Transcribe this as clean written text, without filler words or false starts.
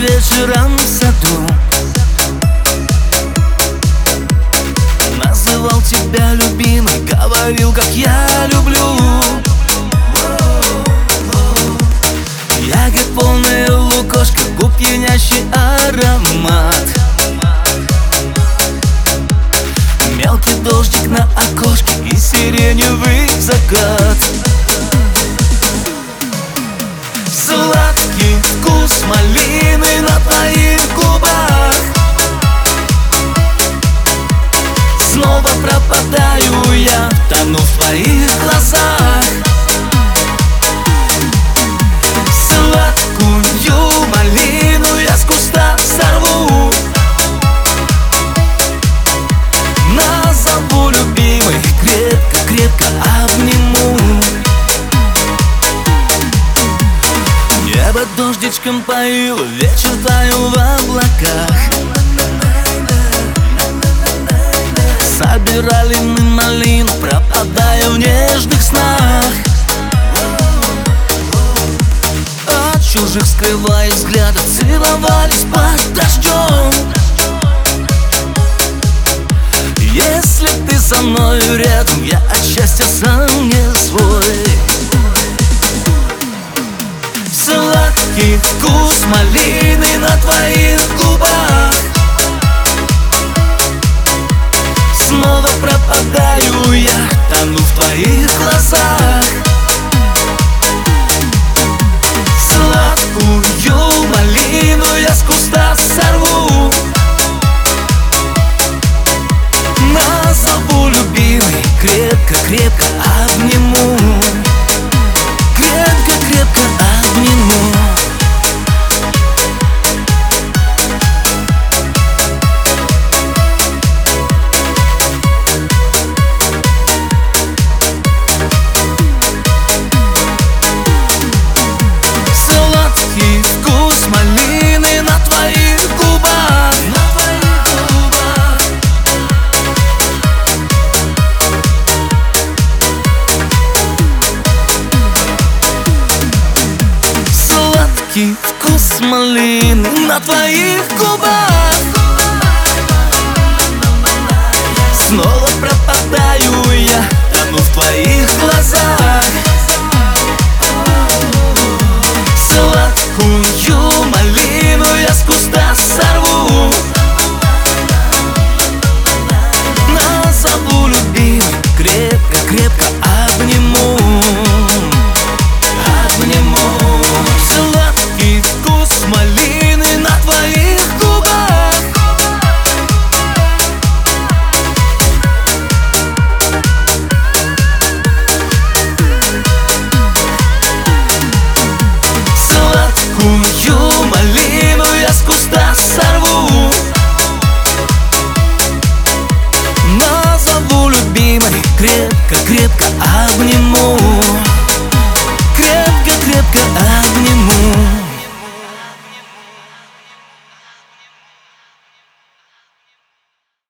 вечером в саду. Называл тебя любимой, говорил, как я люблю. Ягод полная лукошка, губ пьянящий аромат. Мелкий дождик на окошке и сиреневый закат. Сладкий вкус малины на твоих губах. Снова пропадаю я, тону в твоих глазах. Сладкую малину я с куста сорву. Назову любимой, крепко-крепко обниму. Небо дождичком поило, вечер таял в облаках. Собирали мы малину, пропадая в нежных снах. От чужих скрывая взгляды, целовались под дождем. Если ты со мною рядом, я от счастья сам не свой. Сладкий вкус малины на твоих губах. Снова пропадаю я, тону в твоих глазах. Сладкую малину я с куста сорву. Назову любимой, крепко-крепко обниму. Крепко-крепко обниму. Сладкий вкус малины на твоих губах. Сладкий вкус малины на твоих губах. Снова пропадаю я, тону в твоих глазах. Сладкую малину я с куста сорву. Назову любимой, крепко-крепко обниму. Обниму. Сладкий вкус малины на твоих губах. Сладкую малину я с куста сорву. Назову любимой, крепко-крепко